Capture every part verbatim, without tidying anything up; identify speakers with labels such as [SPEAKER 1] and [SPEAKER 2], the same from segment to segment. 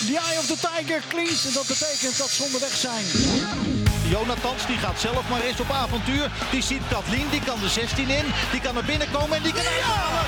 [SPEAKER 1] The Eye of the Tiger klinkt. En dat betekent dat ze onderweg zijn.
[SPEAKER 2] Jonathans die gaat zelf maar eens op avontuur. Die ziet Kathleen, die kan de zestien in. Die kan er binnenkomen en die kan uithalen.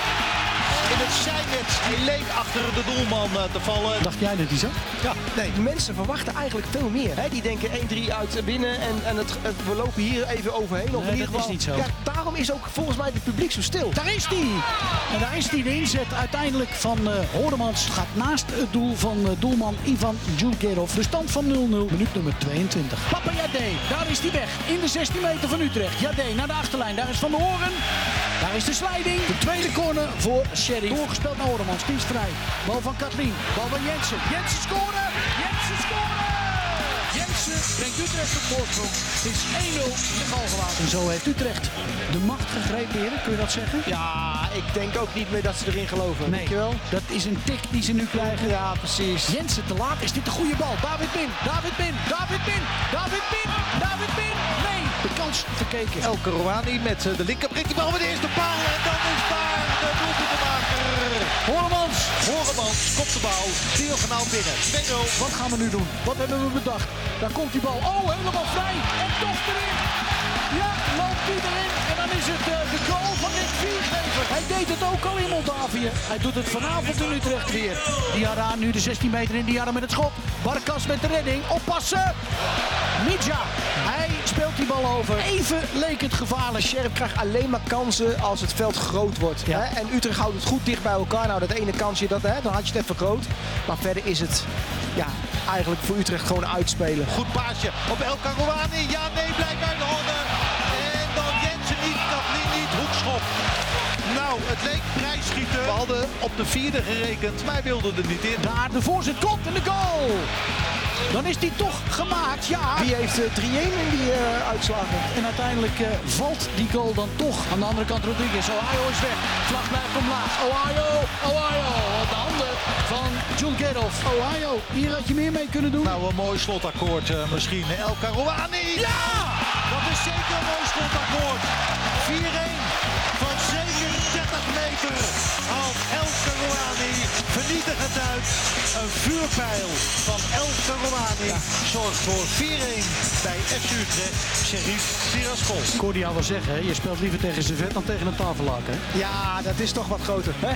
[SPEAKER 2] In het zijnet, die leek achter de doelman te vallen.
[SPEAKER 1] Dacht jij dat die zo?
[SPEAKER 3] Ja, nee. De mensen verwachten eigenlijk veel meer. Hè? Die denken één drie uit binnen en, en het, het, we lopen hier even overheen.
[SPEAKER 1] Nee,
[SPEAKER 3] of in ieder
[SPEAKER 1] dat
[SPEAKER 3] geval,
[SPEAKER 1] is niet zo.
[SPEAKER 3] Ja, daarom is ook volgens mij het publiek zo stil.
[SPEAKER 1] Daar is die. En daar is die de inzet uiteindelijk van uh, Horemans. Gaat naast het doel van uh, doelman Ivan Djulgerov. De stand van nul nul. Minuut nummer tweeëntwintig. Papa Jadé, daar is die weg. In de zestien meter van Utrecht. Jadé naar de achterlijn. Daar is Van der Hoorn. Daar is de sliding. De tweede corner voor Sheriff. Doorgespeeld naar Horemans. Die is vrij. Bal van Kathleen. Bal van Jensen. Jensen scoren. Jensen scoren. Jensen brengt Utrecht op voorsprong. Het is één nul in de Galgenwaard. En zo heeft Utrecht de macht gegrepen, heren. Kun je dat zeggen?
[SPEAKER 3] Ja, ik denk ook niet meer dat ze erin geloven.
[SPEAKER 1] Nee,
[SPEAKER 3] Weet je wel?
[SPEAKER 1] dat is een tik die ze nu krijgen.
[SPEAKER 3] Ja, precies.
[SPEAKER 1] Jensen te laat. Is dit de goede bal? David Bin. David Bin. David Bin. David Bin. David Bin. Nee. De kans verkeken.
[SPEAKER 2] El Karouani met de linker prikt die bal met de eerste paal. En dan is daar de doelpuntenmaker.
[SPEAKER 1] Horemans.
[SPEAKER 2] Horemans kopt de bal. Diagonaal binnen. twee nul.
[SPEAKER 1] Wat gaan we nu doen? Wat hebben we bedacht? Daar komt die bal. Oh, helemaal vrij. En toch erin. Ja, loopt die erin. En dan is het uh, de goal van Nick Viergever. Hij deed het ook al in Moldavië. Hij doet het vanavond in Utrecht weer. Diarra nu de zestien meter in. Diarra met het schot. Barkas met de redding. Oppassen. Midja. Hij speelt die bal over. Even leek het gevaarlijk.
[SPEAKER 3] Sheriff krijgt alleen maar kansen als het veld groot wordt.
[SPEAKER 1] Ja.
[SPEAKER 3] Hè? En Utrecht houdt het goed dicht bij elkaar. Nou, dat ene kansje, dat, hè, dan had je het even groot. Maar verder is het ja, eigenlijk voor Utrecht gewoon uitspelen.
[SPEAKER 2] Goed paasje op El Karouani. Ja, nee, blijft bij de orde. En dan Jensen niet, Kathleen niet, hoekschop. Nou, het leek prijsschieten. We hadden op de vierde gerekend, maar hij wilde er niet in.
[SPEAKER 1] Daar de voorzet komt en de goal. Dan is die toch gemaakt, ja.
[SPEAKER 3] Wie heeft uh, drie één in die uh, uitslagen?
[SPEAKER 1] En uiteindelijk uh, valt die goal dan toch. Aan de andere kant Rodriguez. Ohio is weg. Vlag blijft omlaag. Ohio, Ohio. Op de handen van Djulgerov. Ohio, hier had je meer mee kunnen doen.
[SPEAKER 2] Nou, een mooi slotakkoord uh, misschien. El Karouani.
[SPEAKER 1] Ja!
[SPEAKER 2] Dat is zeker een mooi slotakkoord. vier één van zeker dertig meter. Haalt El Karouani vernietigend uit. Een vuurpijl van El Karouani ja. zorgt voor vier één bij F C Utrecht. Sheriff Tiraspol.
[SPEAKER 1] Ik hoorde jou wel zeggen, hè? Je speelt liever tegen Servet dan tegen een tafellaken.
[SPEAKER 3] Ja, dat is toch wat groter. Hè?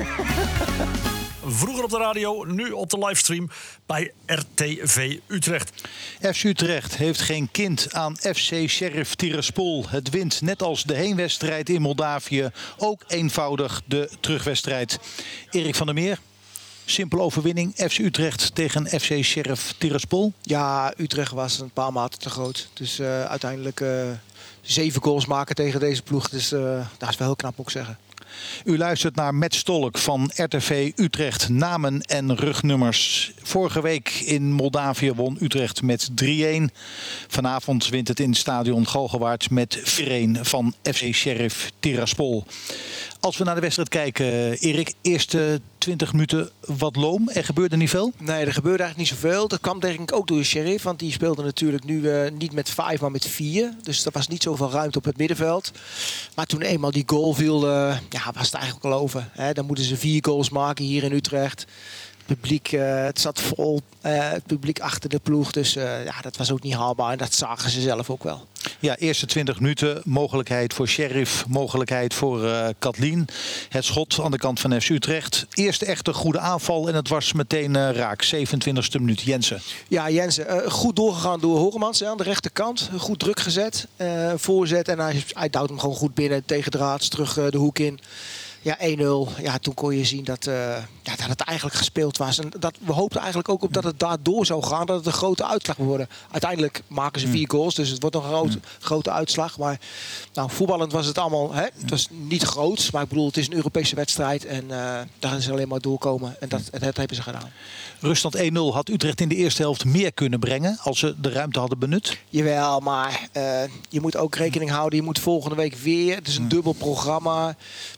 [SPEAKER 4] Vroeger op de radio, nu op de livestream bij R T V Utrecht.
[SPEAKER 2] F C Utrecht heeft geen kind aan F C Sheriff Tiraspol. Het wint net als de heenwedstrijd in Moldavië ook eenvoudig de terugwedstrijd. Erik van der Meer, simpele overwinning. F C Utrecht tegen F C Sheriff Tiraspol.
[SPEAKER 3] Ja, Utrecht was een paar maten te groot. Dus uh, uiteindelijk uh, zeven goals maken tegen deze ploeg. Dus uh, dat is wel heel knap, moet ik zeggen.
[SPEAKER 2] U luistert naar Met Stolk van R T V Utrecht. Namen en rugnummers. Vorige week in Moldavië won Utrecht met drie één. Vanavond wint het in het stadion Galgenwaard met vier één van F C Sheriff Tiraspol. Als we naar de wedstrijd kijken, Erik, eerste twintig minuten wat loom. Er gebeurde niet veel?
[SPEAKER 3] Nee, er gebeurde eigenlijk niet zoveel. Dat kwam denk ik ook door de Sheriff. Want die speelde natuurlijk nu uh, niet met vijf, maar met vier. Dus er was niet zoveel ruimte op het middenveld. Maar toen eenmaal die goal viel, uh, ja, was het eigenlijk al over. Hè? Dan moeten ze vier goals maken hier in Utrecht. Het publiek, uh, het zat vol. Uh, het publiek achter de ploeg. Dus uh, ja, dat was ook niet haalbaar. En dat zagen ze zelf ook wel.
[SPEAKER 2] Ja, eerste twintig minuten. Mogelijkheid voor Sheriff. Mogelijkheid voor uh, Kathleen. Het schot aan de kant van F C Utrecht. Eerste echte goede aanval. En het was meteen uh, raak. zevenentwintigste minuut. Jensen.
[SPEAKER 3] Ja, Jensen. Uh, goed doorgegaan door Horemans aan de rechterkant. Goed druk gezet. Uh, voorzet. En hij, hij duwt hem gewoon goed binnen. Tegen draads. Terug uh, de hoek in. Ja, één nul. Ja, toen kon je zien dat, uh, ja, dat het eigenlijk gespeeld was. En dat, we hoopten eigenlijk ook op dat het daardoor zou gaan. Dat het een grote uitslag zou worden. Uiteindelijk maken ze vier goals. Dus het wordt nog een groot, mm. grote uitslag. Maar nou, voetballend was het allemaal... Hè, het was niet groot. Maar ik bedoel, het is een Europese wedstrijd. En uh, daar is alleen maar doorkomen. En dat, dat hebben ze gedaan.
[SPEAKER 2] Ruststand één nul had Utrecht in de eerste helft meer kunnen brengen. Als ze de ruimte hadden benut.
[SPEAKER 3] Jawel, maar uh, je moet ook rekening houden. Je moet volgende week weer. Het is een mm. dubbel programma. Dat hakt er toch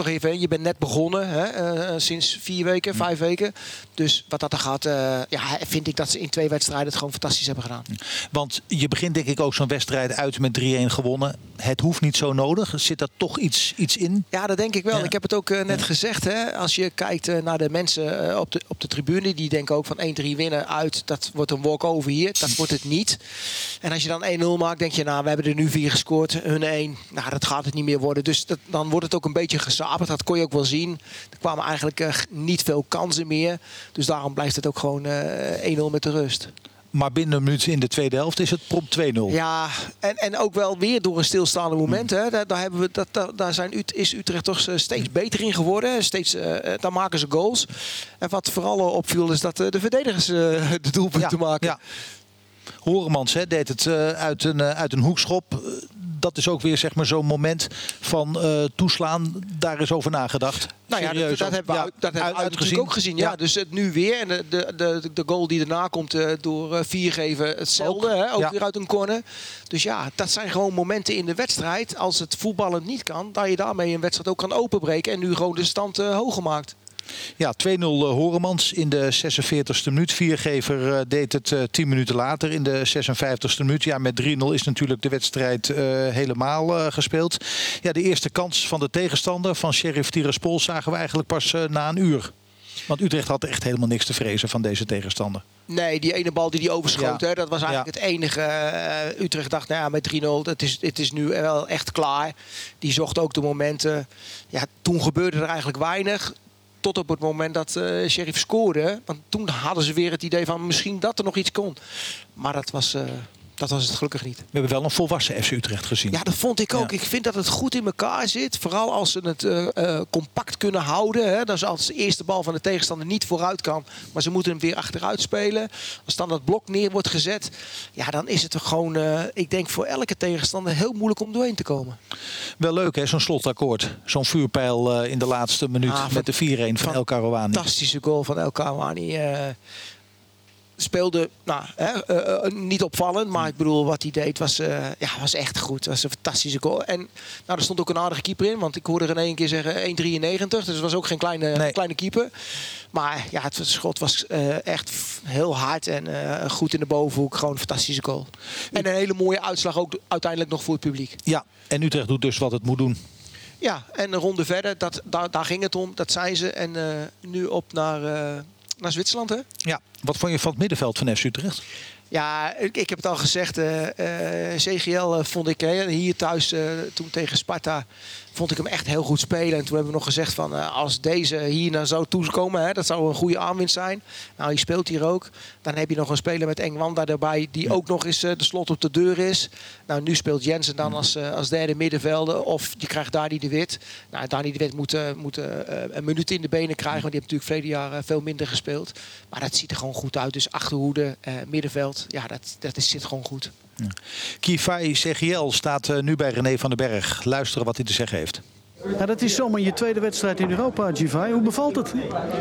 [SPEAKER 3] nog even in. Je bent net begonnen, hè? Uh, sinds vier weken, vijf weken. Dus wat dat er gaat, uh, ja, vind ik dat ze in twee wedstrijden het gewoon fantastisch hebben gedaan.
[SPEAKER 2] Want je begint denk ik ook zo'n wedstrijd uit met drie-een gewonnen. Het hoeft niet zo nodig. Zit daar toch iets, iets in?
[SPEAKER 3] Ja, dat denk ik wel.
[SPEAKER 2] Ja.
[SPEAKER 3] Ik heb het ook uh, net
[SPEAKER 2] ja.
[SPEAKER 3] gezegd. Hè? Als je kijkt uh, naar de mensen uh, op, de, op de tribune. Die denken ook van één drie winnen uit. Dat wordt een walk-over hier. Dat wordt het niet. En als je dan één nul maakt, denk je, nou, we hebben er nu vier gescoord. Hun één. Nou, dat gaat het niet meer worden. Dus dat, dan wordt het ook een beetje gesaperd. Dat kon je ook wel zien. Er kwamen eigenlijk uh, niet veel kansen meer. Dus daarom blijft het ook gewoon uh, één nul met de rust.
[SPEAKER 2] Maar binnen een minuut in de tweede helft is het prompt twee nul.
[SPEAKER 3] Ja, en, en ook wel weer door een stilstaande moment. Hè. Daar, daar, hebben we, dat, daar, daar zijn, is Utrecht toch steeds beter in geworden. Steeds, uh, daar maken ze goals. En wat vooral opviel is dat uh, de verdedigers uh, de doelpunten
[SPEAKER 2] ja,
[SPEAKER 3] maken.
[SPEAKER 2] Ja. Horemans hè, deed het uh, uit, een, uh, uit een hoekschop. Dat is ook weer zeg maar, zo'n moment van uh, toeslaan. Daar is over nagedacht.
[SPEAKER 3] Nou ja,
[SPEAKER 2] Serieus,
[SPEAKER 3] dat, dat hebben we,
[SPEAKER 2] ja,
[SPEAKER 3] uit, dat hebben we uit natuurlijk ook gezien. Ja. Ja, dus het nu weer. En de, de, de, de goal die daarna komt uh, door uh, Viergever hetzelfde. Ook, hè, ook ja. weer uit een corner. Dus ja, dat zijn gewoon momenten in de wedstrijd. Als het voetballen niet kan, dat je daarmee een wedstrijd ook kan openbreken. En nu gewoon de stand uh, hoger maakt.
[SPEAKER 2] Ja, twee nul uh, Horemans in de zesenveertigste minuut. Viergever uh, deed het uh, tien minuten later in de zesenvijftigste minuut. Ja, met drie nul is natuurlijk de wedstrijd uh, helemaal uh, gespeeld. Ja, de eerste kans van de tegenstander van Sheriff Tiraspol zagen we eigenlijk pas uh, na een uur. Want Utrecht had echt helemaal niks te vrezen van deze tegenstander.
[SPEAKER 3] Nee, die ene bal die die overschoot, ja. hè, dat was eigenlijk ja. het enige. Uh, Utrecht dacht, nou ja, met drie nul, het is, het is nu wel echt klaar. Die zocht ook de momenten. Ja, toen gebeurde er eigenlijk weinig. Tot op het moment dat uh, Sheriff scoorde. Want toen hadden ze weer het idee van misschien dat er nog iets kon. Maar dat was, uh, dat was het gelukkig niet.
[SPEAKER 2] We hebben wel een volwassen F C Utrecht gezien.
[SPEAKER 3] Ja, dat vond ik ook. Ja. Ik vind dat het goed in elkaar zit. Vooral als ze het uh, uh, compact kunnen houden. Hè. Dus als de eerste bal van de tegenstander niet vooruit kan. Maar ze moeten hem weer achteruit spelen. Als dan dat blok neer wordt gezet. Ja, dan is het toch gewoon, uh, ik denk voor elke tegenstander heel moeilijk om doorheen te komen.
[SPEAKER 2] Wel leuk hè, zo'n slotakkoord. Zo'n vuurpijl uh, in de laatste minuut ah, met de vier-een van El Karouani.
[SPEAKER 3] Fantastische goal van El Karouani. Uh, speelde, nou, hè, uh, uh, niet opvallend, maar ik bedoel, wat hij deed was, uh, ja, was echt goed. Het was een fantastische goal. En nou, er stond ook een aardige keeper in, want ik hoorde er in één keer zeggen één komma drieënnegentig. Dus het was ook geen kleine, nee. kleine keeper. Maar ja, het schot was uh, echt heel hard en uh, goed in de bovenhoek. Gewoon een fantastische goal. En een hele mooie uitslag ook uiteindelijk nog voor het publiek.
[SPEAKER 2] Ja, en Utrecht doet dus wat het moet doen.
[SPEAKER 3] Ja, en een ronde verder, dat, daar, daar ging het om, dat zei ze. En uh, nu op naar... Uh, Naar Zwitserland, hè?
[SPEAKER 2] Ja. Wat vond je van het middenveld van F C Utrecht?
[SPEAKER 3] Ja, ik, ik heb het al gezegd. Uh, uh, C G L uh, vond ik uh, hier thuis uh, toen tegen Sparta... vond ik hem echt heel goed spelen. En toen hebben we nog gezegd van uh, als deze hier naar zou toekomen... Hè, dat zou een goede aanwinst zijn. Nou, die speelt hier ook. Dan heb je nog een speler met Engwanda erbij... die ook nog eens uh, de slot op de deur is. Nou, nu speelt Jensen dan als, uh, als derde middenvelder. Of je krijgt Dani de Wit. Nou, Dani de Wit moet, uh, moet uh, een minuut in de benen krijgen... want die heeft natuurlijk verleden jaar uh, veel minder gespeeld. Maar dat ziet er gewoon goed uit. Dus achterhoede, uh, middenveld, ja, dat, dat is, zit gewoon goed.
[SPEAKER 2] Ja. Kifai C G L staat uh, nu bij René van den Berg. Luisteren wat hij te zeggen heeft.
[SPEAKER 1] Ja, dat is zomaar je tweede wedstrijd in Europa, Kifai. Hoe bevalt het?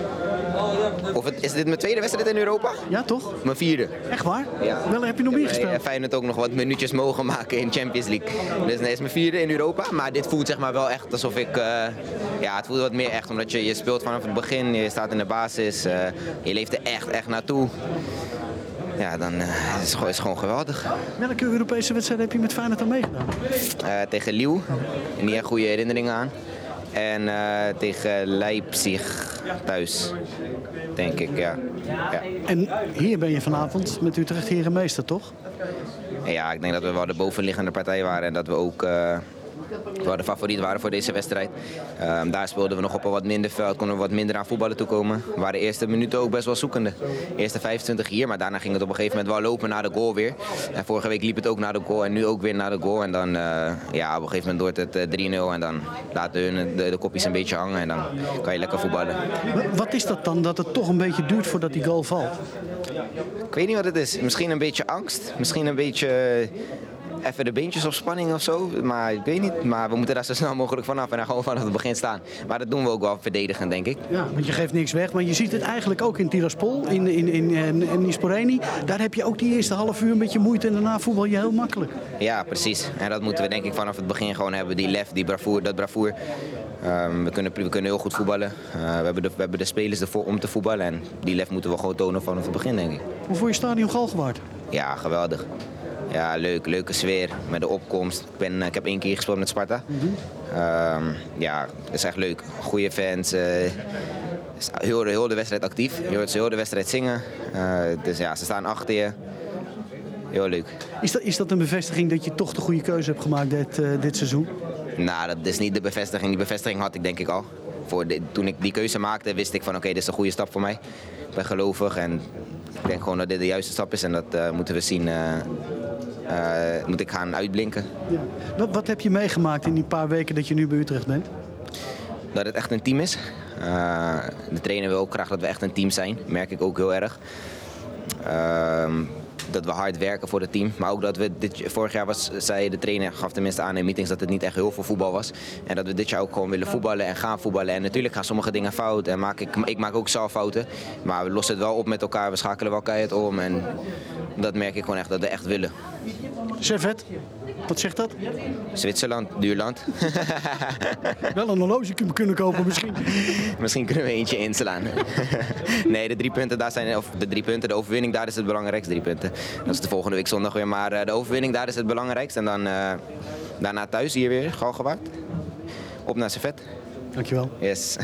[SPEAKER 5] Of het, is dit mijn tweede wedstrijd in Europa?
[SPEAKER 1] Ja, toch?
[SPEAKER 5] Mijn vierde.
[SPEAKER 1] Echt waar?
[SPEAKER 5] Ja.
[SPEAKER 1] Wel, heb je nog meer gespeeld?
[SPEAKER 5] Ik heb Feyenoord ook nog wat minuutjes mogen maken in Champions League. Dus nee, het is mijn vierde in Europa. Maar dit voelt zeg maar wel echt alsof ik... Uh, ja, het voelt wat meer echt. Omdat je, je speelt vanaf het begin, je staat in de basis. Uh, je leeft er echt, echt naartoe. Ja, dan uh, is het, is het gewoon geweldig.
[SPEAKER 1] Welke Europese wedstrijd heb je met Feyenoord aan meegedaan?
[SPEAKER 5] Uh, tegen Lille. Niet echt goede herinneringen aan. En uh, tegen Leipzig thuis, denk ik, ja. ja.
[SPEAKER 1] En hier ben je vanavond met Utrecht herenmeester, toch?
[SPEAKER 5] Ja, ik denk dat we wel de bovenliggende partij waren en dat we ook uh, wel de favoriet waren voor deze wedstrijd. Uh, daar speelden we nog op een wat minder veld, konden we wat minder aan voetballen toekomen. We waren de eerste minuten ook best wel zoekende. De eerste vijfentwintig hier, maar daarna ging het op een gegeven moment wel lopen naar de goal weer. En vorige week liep het ook naar de goal en nu ook weer naar de goal. En dan, uh, ja, op een gegeven moment wordt het uh, drie nul en dan laten hun de, de kopjes een beetje hangen en dan kan je lekker voetballen.
[SPEAKER 1] Wat is dat dan, dat het toch een beetje duurt voordat die goal valt?
[SPEAKER 5] Ik weet niet wat het is. Misschien een beetje angst, misschien een beetje... even de beentjes op spanning of zo. Maar ik weet niet. Maar we moeten daar zo snel mogelijk vanaf en dan gewoon vanaf het begin staan. Maar dat doen we ook wel verdedigend, denk ik.
[SPEAKER 1] Ja, want je geeft niks weg. Maar je ziet het eigenlijk ook in Tiraspol, in, in, in, in, in Nisporeni. Daar heb je ook die eerste half uur een beetje moeite en daarna voetbal je heel makkelijk.
[SPEAKER 5] Ja, precies. En dat moeten we denk ik vanaf het begin gewoon hebben. Die lef, die bravoer, dat bravoer. Um, we, kunnen, we kunnen heel goed voetballen. Uh, we, hebben de, we hebben de spelers ervoor om te voetballen. En die lef moeten we gewoon tonen vanaf het begin, denk ik.
[SPEAKER 1] Hoe vond je stadion Galgenwaard?
[SPEAKER 5] Ja, geweldig. Ja, leuk. Leuke sfeer met de opkomst. Ik, ben, ik heb één keer gespeeld met Sparta. Mm-hmm. um, ja, het is echt leuk. Goeie fans. Uh, heel, de, heel de wedstrijd actief. Je hoort ze heel de wedstrijd zingen. Uh, dus ja, ze staan achter je. Heel leuk.
[SPEAKER 1] Is dat, is dat een bevestiging dat je toch de goede keuze hebt gemaakt dit, uh, dit seizoen?
[SPEAKER 5] Nou, dat is niet de bevestiging. Die bevestiging had ik denk ik al. Voor de, toen ik die keuze maakte, wist ik van oké, okay, dit is een goede stap voor mij. Ik ben gelovig en ik denk gewoon dat dit de juiste stap is. En dat uh, moeten we zien. Uh, uh, moet ik gaan uitblinken.
[SPEAKER 1] Ja. Wat, wat heb je meegemaakt in die paar weken dat je nu bij Utrecht bent?
[SPEAKER 5] Dat het echt een team is. Uh, de trainer wil ook graag dat we echt een team zijn. Merk ik ook heel erg. Uh, dat we hard werken voor het team. Maar ook dat we dit vorig jaar was, zei de trainer, gaf tenminste aan in meetings dat het niet echt heel veel voetbal was. En dat we dit jaar ook gewoon willen voetballen en gaan voetballen. En natuurlijk gaan sommige dingen fout. En maak ik, ik maak ook zelf fouten. Maar we lossen het wel op met elkaar. We schakelen wel keihard om. En dat merk ik gewoon echt, dat we echt willen.
[SPEAKER 1] Servet, wat zegt dat?
[SPEAKER 5] Zwitserland, duur land.
[SPEAKER 1] Wel een horloge kunnen kopen misschien.
[SPEAKER 5] Misschien kunnen we eentje inslaan. Nee, de drie punten, daar zijn, of de drie punten, de overwinning, daar is het belangrijkste, drie punten. Dat is de volgende week zondag weer, maar uh, de overwinning, daar is het belangrijkste. En dan uh, daarna thuis hier weer, Galgenwaard. Op naar Servet.
[SPEAKER 1] Dankjewel.
[SPEAKER 5] Yes.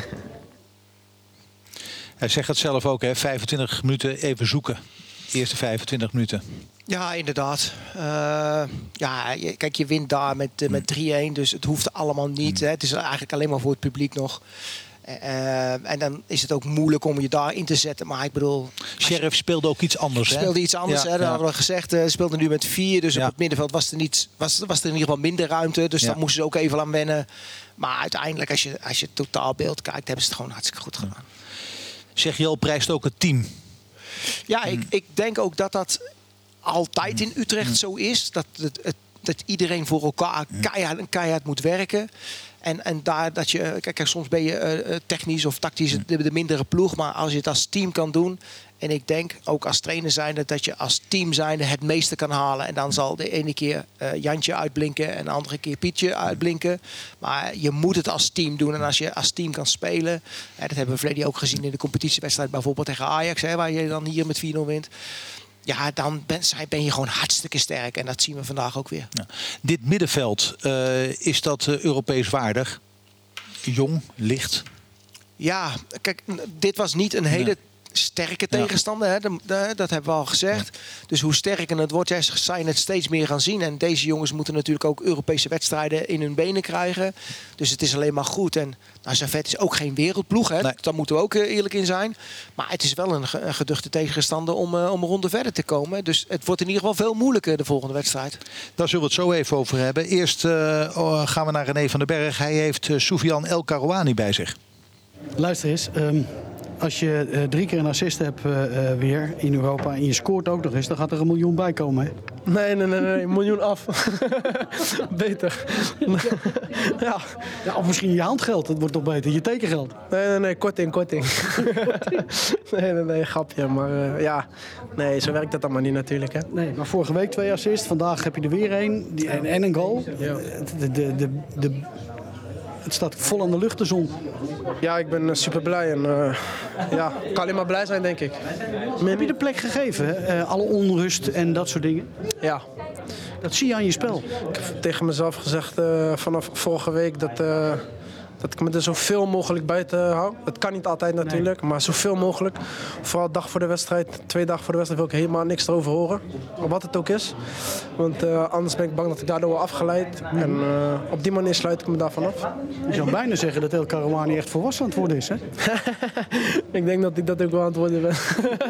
[SPEAKER 2] Hij zegt het zelf ook, hè? vijfentwintig minuten even zoeken. De eerste vijfentwintig minuten.
[SPEAKER 3] Ja, inderdaad. Uh, ja, je, kijk, je wint daar met, uh, met drie-een, dus het hoeft allemaal niet. Hè. Het is eigenlijk alleen maar voor het publiek nog. Uh, en dan is het ook moeilijk om je daarin te zetten. Maar ik bedoel...
[SPEAKER 2] Sheriff speelde ook iets anders.
[SPEAKER 3] Speelde iets anders,
[SPEAKER 2] ja,
[SPEAKER 3] hè? Dat
[SPEAKER 2] ja.
[SPEAKER 3] hadden we gezegd. Ze uh, speelden nu met vier, dus ja. op het middenveld was er, niet, was, was er in ieder geval minder ruimte. Dus ja. daar moesten ze ook even aan wennen. Maar uiteindelijk, als je, als je het totaalbeeld kijkt, hebben ze het gewoon hartstikke goed gedaan.
[SPEAKER 2] Zeg je al, prijst ook het team?
[SPEAKER 3] Ja, ik, ik denk ook dat dat altijd in Utrecht zo is. Dat, het, het, dat iedereen voor elkaar keihard, keihard moet werken. En, en daar dat je, kijk, soms ben je uh, technisch of tactisch de, de mindere ploeg. Maar als je het als team kan doen. En ik denk ook als trainer zijnde dat je als team zijnde het meeste kan halen. En dan zal de ene keer uh, Jantje uitblinken en de andere keer Pietje uitblinken. Maar je moet het als team doen. En als je als team kan spelen. Hè, dat hebben we verleden ook gezien in de competitiewedstrijd. Bijvoorbeeld tegen Ajax, hè, waar je dan hier met vier nul wint. Ja, dan ben, ben je gewoon hartstikke sterk. En dat zien we vandaag ook weer.
[SPEAKER 2] Ja. Dit middenveld, uh, is dat uh, Europees waardig? Jong, licht?
[SPEAKER 3] Ja, kijk, dit was niet een hele... Nee. sterke tegenstander, hè? De, de, dat hebben we al gezegd. Ja. Dus hoe sterker het wordt, ja, zij het steeds meer gaan zien. En deze jongens moeten natuurlijk ook Europese wedstrijden in hun benen krijgen. Dus het is alleen maar goed. En nou, Servet is ook geen wereldploeg, hè? Nee. Daar moeten we ook eerlijk in zijn. Maar het is wel een, een geduchte tegenstander om, uh, om een ronde verder te komen. Dus het wordt in ieder geval veel moeilijker de volgende wedstrijd.
[SPEAKER 2] Daar zullen we het zo even over hebben. Eerst uh, gaan we naar René van den Berg. Hij heeft uh, Soufiane El Karouani bij zich.
[SPEAKER 1] Luister eens. Um... Als je uh, drie keer een assist hebt uh, uh, weer in Europa en je scoort ook nog eens, dan gaat er een miljoen bij komen, hè?
[SPEAKER 6] Nee, nee, nee, nee. Een miljoen af. Beter. ja.
[SPEAKER 1] ja. Of misschien je handgeld, dat wordt toch beter, je tekengeld.
[SPEAKER 6] Nee, nee, nee, korting, korting. nee, nee, nee, grapje. Maar uh, ja, nee, zo werkt dat allemaal niet natuurlijk, hè?
[SPEAKER 1] Nee, maar vorige week twee assists, vandaag heb je er weer één en, en een goal. Ja. De, de, de, de, Het staat vol aan de lucht, de zon.
[SPEAKER 6] Ja, ik ben super blij en uh, ja, ik kan alleen maar blij zijn, denk ik.
[SPEAKER 1] Heb je de plek gegeven, uh, alle onrust en dat soort dingen?
[SPEAKER 6] Ja.
[SPEAKER 1] Dat zie je aan je spel.
[SPEAKER 6] Ik heb tegen mezelf gezegd uh, vanaf vorige week dat, uh, dat ik me er zoveel mogelijk buiten hou. Dat kan niet altijd natuurlijk, nee. Maar zoveel mogelijk. Vooral dag voor de wedstrijd, twee dagen voor de wedstrijd wil ik helemaal niks erover horen. Wat het ook is. Want uh, anders ben ik bang dat ik daardoor word afgeleid. En uh, op die manier sluit ik me daarvan af.
[SPEAKER 1] Je zou bijna zeggen dat El Karouani echt volwassen aan het worden is, hè?
[SPEAKER 6] Ik denk dat ik dat ook wel aan het worden ben.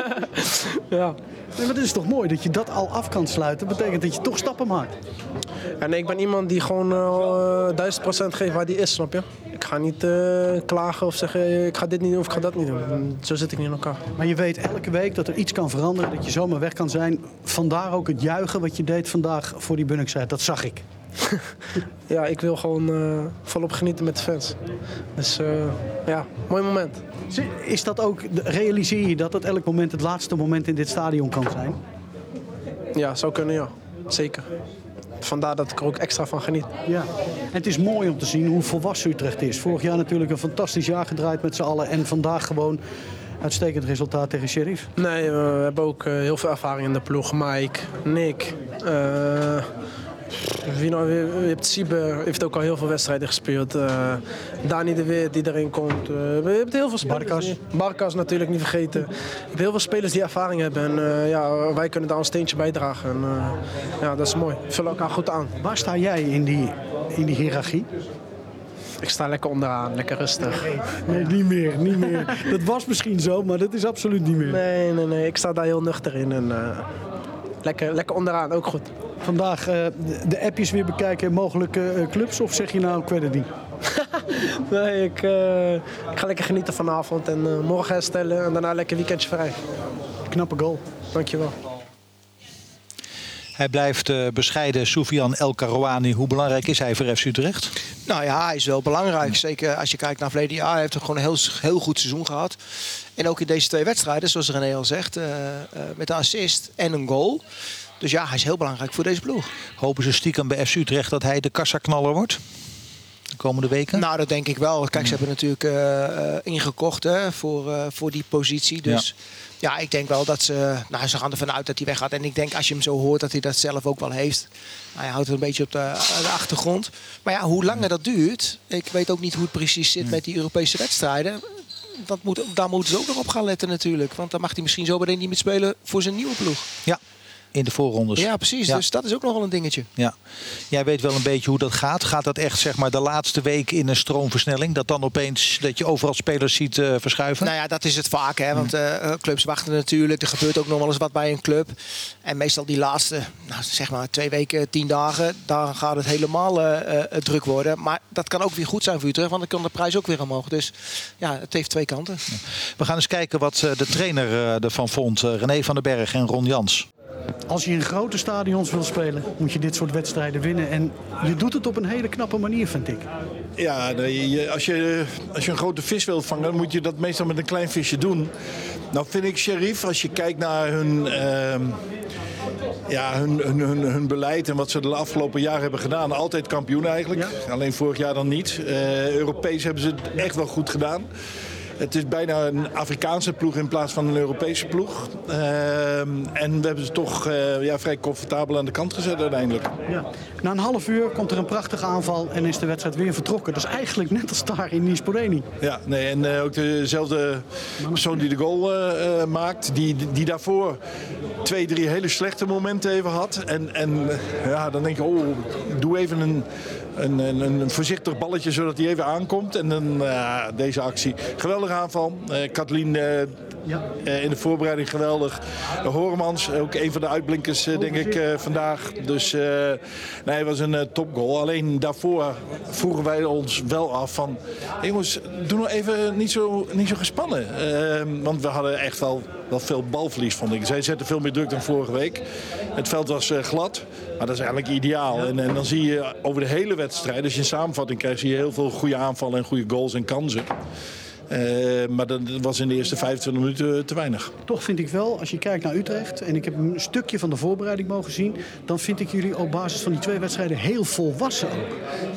[SPEAKER 6] ja.
[SPEAKER 1] Nee, maar het is toch mooi dat je dat al af kan sluiten. Dat betekent dat je toch stappen maakt.
[SPEAKER 6] En ik ben iemand die gewoon uh, duizend procent geeft waar die is, snap je? Ik ga ga niet uh, klagen of zeggen ik ga dit niet doen of ik ga dat niet doen. Zo zit ik niet in elkaar.
[SPEAKER 1] Maar je weet elke week dat er iets kan veranderen, dat je zomaar weg kan zijn. Vandaar ook het juichen wat je deed vandaag voor die Bunnikzijd. Dat zag ik.
[SPEAKER 6] Ja, ik wil gewoon uh, volop genieten met de fans. Dus uh, ja, mooi moment.
[SPEAKER 1] Is dat ook, realiseer je dat het elk moment het laatste moment in dit stadion kan zijn?
[SPEAKER 6] Ja, zou kunnen, ja. Zeker. Vandaar dat ik er ook extra van geniet.
[SPEAKER 1] Ja. En het is mooi om te zien hoe volwassen Utrecht is. Vorig jaar natuurlijk een fantastisch jaar gedraaid met z'n allen. En vandaag gewoon uitstekend resultaat tegen Sheriff.
[SPEAKER 6] Nee, we hebben ook uh, heel veel ervaring in de ploeg. Mike, Nick... Uh, Wie nou, je hebt Sieber, heeft ook al heel veel wedstrijden gespeeld. Uh, Dani de Weert die erin komt. Uh, we hebben heel veel spelers.
[SPEAKER 1] Barkas.
[SPEAKER 6] Die, Barkas natuurlijk niet vergeten. We hebben heel veel spelers die ervaring hebben. En uh, ja, wij kunnen daar een steentje bijdragen. En, uh, ja, dat is mooi. We vullen elkaar goed aan.
[SPEAKER 1] Waar sta jij in die, in die hiërarchie?
[SPEAKER 6] Ik sta lekker onderaan, lekker rustig.
[SPEAKER 1] Nee, niet meer, niet meer. Dat was misschien zo, maar dat is absoluut niet meer.
[SPEAKER 6] Nee, nee, nee. Ik sta daar heel nuchter in. En, uh, lekker, lekker onderaan, ook goed.
[SPEAKER 1] Vandaag uh, de, de appjes weer bekijken, mogelijke uh, clubs, of zeg je nou, ik weet het niet?
[SPEAKER 6] Nee, ik, uh, ik ga lekker genieten vanavond en uh, morgen herstellen en daarna lekker weekendje vrij.
[SPEAKER 1] Knappe goal.
[SPEAKER 6] Dankjewel.
[SPEAKER 2] Hij blijft uh, bescheiden, Soufiane El Karouani. Hoe belangrijk is hij voor F C Utrecht?
[SPEAKER 3] Nou ja, hij is wel belangrijk. Zeker als je kijkt naar verleden jaar. Hij heeft gewoon een heel, heel goed seizoen gehad. En ook in deze twee wedstrijden, zoals René al zegt. Uh, uh, met een assist en een goal. Dus ja, hij is heel belangrijk voor deze ploeg.
[SPEAKER 2] Hopen ze stiekem bij F C Utrecht dat hij de kassaknaller wordt? De komende weken?
[SPEAKER 3] Nou, dat denk ik wel. Kijk, ze hebben natuurlijk uh, uh, ingekocht hè, voor, uh, voor die positie. Dus ja. ja, ik denk wel dat ze... Nou, ze gaan ervan uit dat hij weggaat. En ik denk als je hem zo hoort dat hij dat zelf ook wel heeft. Nou, hij houdt het een beetje op de, de achtergrond. Maar ja, hoe langer dat duurt... Ik weet ook niet hoe het precies zit met die Europese wedstrijden. Dat moet, daar moeten ze ook nog op gaan letten natuurlijk. Want dan mag hij misschien zo meteen niet meer spelen voor zijn nieuwe ploeg.
[SPEAKER 2] Ja. In de voorrondes.
[SPEAKER 3] Ja, precies. Ja. Dus dat is ook nog wel een dingetje.
[SPEAKER 2] Ja. Jij weet wel een beetje hoe dat gaat. Gaat dat echt zeg maar de laatste week in een stroomversnelling? Dat dan opeens dat je overal spelers ziet uh, verschuiven?
[SPEAKER 3] Nou ja, dat is het vaak. Hè? Want uh, clubs wachten natuurlijk. Er gebeurt ook nog wel eens wat bij een club. En meestal die laatste, nou, zeg maar twee weken, tien dagen. Dan gaat het helemaal uh, uh, druk worden. Maar dat kan ook weer goed zijn voor Utrecht. Want dan kan de prijs ook weer omhoog. Dus ja, het heeft twee kanten.
[SPEAKER 2] Ja. We gaan eens kijken wat uh, de trainer uh, ervan vond. Uh, René van den Berg en Ron Jans.
[SPEAKER 1] Als je in grote stadions wil spelen, moet je dit soort wedstrijden winnen. En je doet het op een hele knappe manier, vind ik.
[SPEAKER 7] Ja, je, als, je, als je een grote vis wilt vangen, dan moet je dat meestal met een klein visje doen. Nou vind ik Sheriff, als je kijkt naar hun, uh, ja, hun, hun, hun, hun beleid en wat ze de afgelopen jaren hebben gedaan. Altijd kampioen eigenlijk. Ja. Alleen vorig jaar dan niet. Uh, Europees hebben ze het echt wel goed gedaan. Het is bijna een Afrikaanse ploeg in plaats van een Europese ploeg. Uh, en we hebben ze toch uh, ja, vrij comfortabel aan de kant gezet uiteindelijk.
[SPEAKER 1] Ja. Na een half uur komt er een prachtige aanval en is de wedstrijd weer vertrokken. Dat is eigenlijk net als daar in Nice-Poreni.
[SPEAKER 7] Ja, nee, en uh, ook dezelfde persoon die de goal uh, maakt. Die, die daarvoor twee, drie hele slechte momenten even had. En, en ja, dan denk je, oh, doe even een... Een, een, een voorzichtig balletje zodat hij even aankomt. En dan uh, deze actie. Geweldige aanval. Uh, Kathleen uh, ja. uh, in de voorbereiding geweldig. Uh, Horemans, ook een van de uitblinkers uh, denk ik uh, vandaag. Dus uh, nee, het was een uh, topgoal. Alleen daarvoor vroegen wij ons wel af van... Hey jongens, doe nou even niet zo, niet zo gespannen. Uh, want we hadden echt wel, wel veel balverlies, vond ik. Zij zetten veel meer druk dan vorige week. Het veld was uh, glad. Maar dat is eigenlijk ideaal. Ja. En, en dan zie je over de hele wedstrijd, als je een samenvatting krijgt, zie je heel veel goede aanvallen en goede goals en kansen. Uh, maar dat was in de eerste vijfentwintig minuten te weinig.
[SPEAKER 1] Toch vind ik wel, als je kijkt naar Utrecht, en ik heb een stukje van de voorbereiding mogen zien, dan vind ik jullie op basis van die twee wedstrijden heel volwassen ook.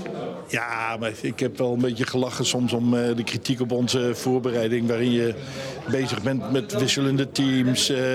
[SPEAKER 7] Ja, maar ik heb wel een beetje gelachen soms om uh, de kritiek op onze voorbereiding. Waarin je bezig bent met wisselende teams. Uh,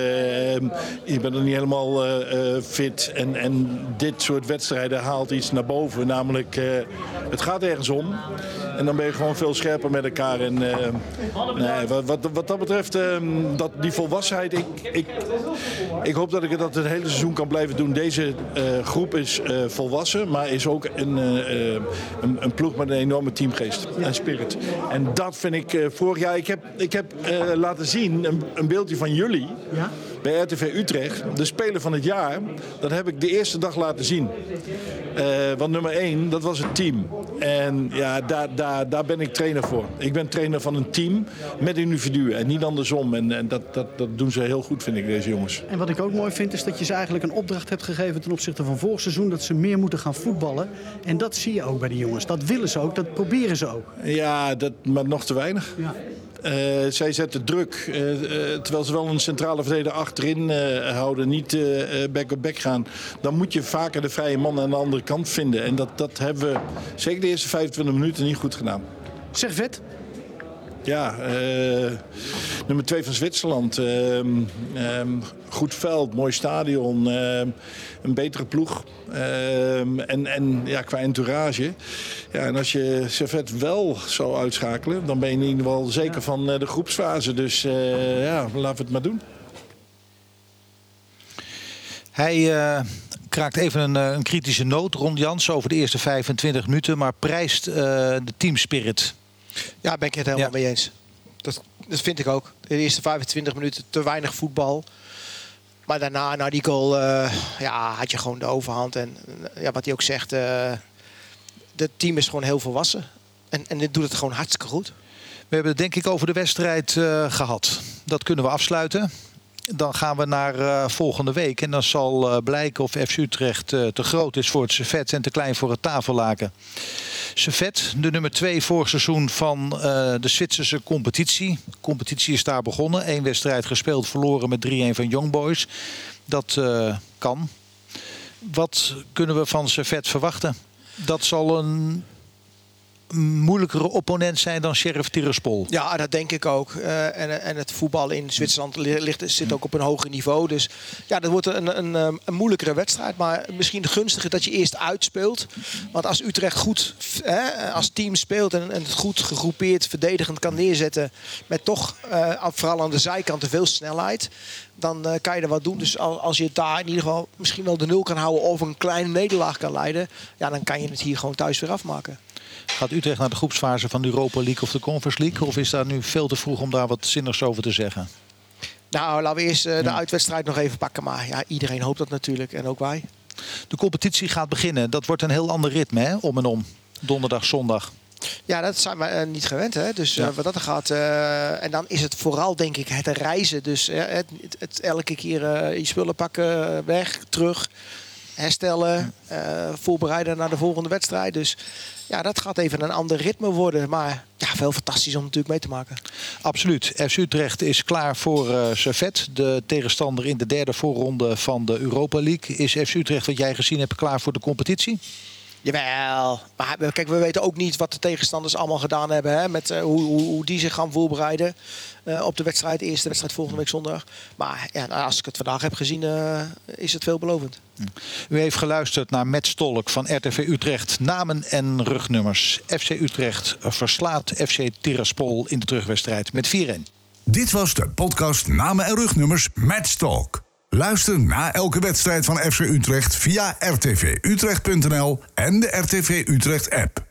[SPEAKER 7] je bent er niet helemaal uh, uh, fit. En, en dit soort wedstrijden haalt iets naar boven. Namelijk, uh, het gaat ergens om. En dan ben je gewoon veel scherper met elkaar. En, uh, nee, wat, wat, wat dat betreft, uh, dat, die volwassenheid. Ik, ik, ik hoop dat ik dat het hele seizoen kan blijven doen. Deze uh, groep is uh, volwassen, maar is ook een... Uh, Een, een ploeg met een enorme teamgeest en spirit. En dat vind ik uh, vorig jaar... Ik heb, ik heb uh, laten zien een, een beeldje van jullie.
[SPEAKER 1] Ja?
[SPEAKER 7] bij R T V Utrecht, de speler van het jaar, dat heb ik de eerste dag laten zien. Uh, want nummer één, dat was het team. En ja, daar, daar, daar ben ik trainer voor. Ik ben trainer van een team met individuen en niet andersom. En, en dat, dat, dat doen ze heel goed, vind ik, deze jongens.
[SPEAKER 1] En wat ik ook mooi vind, is dat je ze eigenlijk een opdracht hebt gegeven ten opzichte van vorig seizoen, dat ze meer moeten gaan voetballen. En dat zie je ook bij die jongens. Dat willen ze ook, dat proberen ze ook.
[SPEAKER 7] Ja, dat, maar nog te weinig.
[SPEAKER 1] Ja.
[SPEAKER 7] Uh, zij zetten druk, uh, uh, terwijl ze wel een centrale verdediger achterin uh, houden, niet uh, back-op-back gaan. Dan moet je vaker de vrije man aan de andere kant vinden. En dat, dat hebben we zeker de eerste vijfentwintig minuten niet goed gedaan.
[SPEAKER 1] Servet?
[SPEAKER 7] Ja, uh, nummer twee van Zwitserland. Uh, um, goed veld, mooi stadion, uh, een betere ploeg. Uh, en en ja, qua entourage. Ja, en als je Servet wel zou uitschakelen, dan ben je in ieder geval zeker ja. van uh, de groepsfase. Dus uh, ja, laten we het maar doen.
[SPEAKER 2] Hij uh, kraakt even een, een kritische noot, Ron Jans, over de eerste vijfentwintig minuten, maar prijst uh, de teamspirit.
[SPEAKER 3] Ja, ben ik het helemaal
[SPEAKER 2] ja.
[SPEAKER 3] mee eens. Dat, dat vind ik ook. De eerste vijfentwintig minuten te weinig voetbal. Maar daarna, na die goal, uh, ja, had je gewoon de overhand. En uh, ja, wat hij ook zegt, uh, het team is gewoon heel volwassen. En, en dit doet het gewoon hartstikke goed.
[SPEAKER 2] We hebben het denk ik over de wedstrijd uh, gehad. Dat kunnen we afsluiten. Dan gaan we naar uh, volgende week. En dan zal uh, blijken of F C Utrecht uh, te groot is voor het Servet en te klein voor het tafellaken. Servet, de nummer twee vorig seizoen van uh, de Zwitserse competitie. De competitie is daar begonnen. Eén wedstrijd gespeeld, verloren met drie-een van Young Boys. Dat uh, kan. Wat kunnen we van Servet verwachten? Dat zal een moeilijkere opponent zijn dan Sheriff Tiraspol.
[SPEAKER 3] Ja, dat denk ik ook. Uh, en, en het voetbal in Zwitserland ligt, zit ook op een hoger niveau. Dus ja, dat wordt een, een, een moeilijkere wedstrijd. Maar misschien gunstiger dat je eerst uitspeelt. Want als Utrecht goed hè, als team speelt en, en het goed gegroepeerd, verdedigend kan neerzetten, met toch uh, vooral aan de zijkanten veel snelheid, dan uh, kan je er wat doen. Dus als, als je daar in ieder geval misschien wel de nul kan houden of een kleine nederlaag kan leiden, ja, dan kan je het hier gewoon thuis weer afmaken.
[SPEAKER 2] Gaat Utrecht naar de groepsfase van de Europa League of de Conference League? Of is daar nu veel te vroeg om daar wat zinnigs over te zeggen?
[SPEAKER 3] Nou, laten we eerst uh, de
[SPEAKER 2] ja.
[SPEAKER 3] uitwedstrijd nog even pakken. Maar ja, iedereen hoopt dat natuurlijk. En ook wij.
[SPEAKER 2] De competitie gaat beginnen. Dat wordt een heel ander ritme, hè? Om en om. Donderdag, zondag.
[SPEAKER 3] Ja, dat zijn we uh, niet gewend. Hè? Dus uh,
[SPEAKER 2] ja.
[SPEAKER 3] wat dat er gaat. Uh, en dan is het vooral, denk ik, het reizen. Dus uh, het, het, het elke keer uh, je spullen pakken, weg, terug. Herstellen, uh, voorbereiden naar de volgende wedstrijd. Dus ja, dat gaat even een ander ritme worden. Maar ja, veel fantastisch om natuurlijk mee te maken.
[SPEAKER 2] Absoluut. F C Utrecht is klaar voor uh, Servet. De tegenstander in de derde voorronde van de Europa League. Is F C Utrecht, wat jij gezien hebt, klaar voor de competitie?
[SPEAKER 3] Jawel. Maar kijk, we weten ook niet wat de tegenstanders allemaal gedaan hebben. Hè, met uh, hoe, hoe, hoe die zich gaan voorbereiden uh, op de wedstrijd. De eerste wedstrijd volgende week zondag. Maar ja, als ik het vandaag heb gezien, uh, is het veelbelovend.
[SPEAKER 2] U heeft geluisterd naar Matt Stolk van R T V Utrecht. Namen en rugnummers. F C Utrecht verslaat F C Tiraspol in de terugwedstrijd met vier-een.
[SPEAKER 8] Dit was de podcast Namen en rugnummers Matt Stolk. Luister na elke wedstrijd van F C Utrecht via r t v utrecht punt n l en de R T V Utrecht app.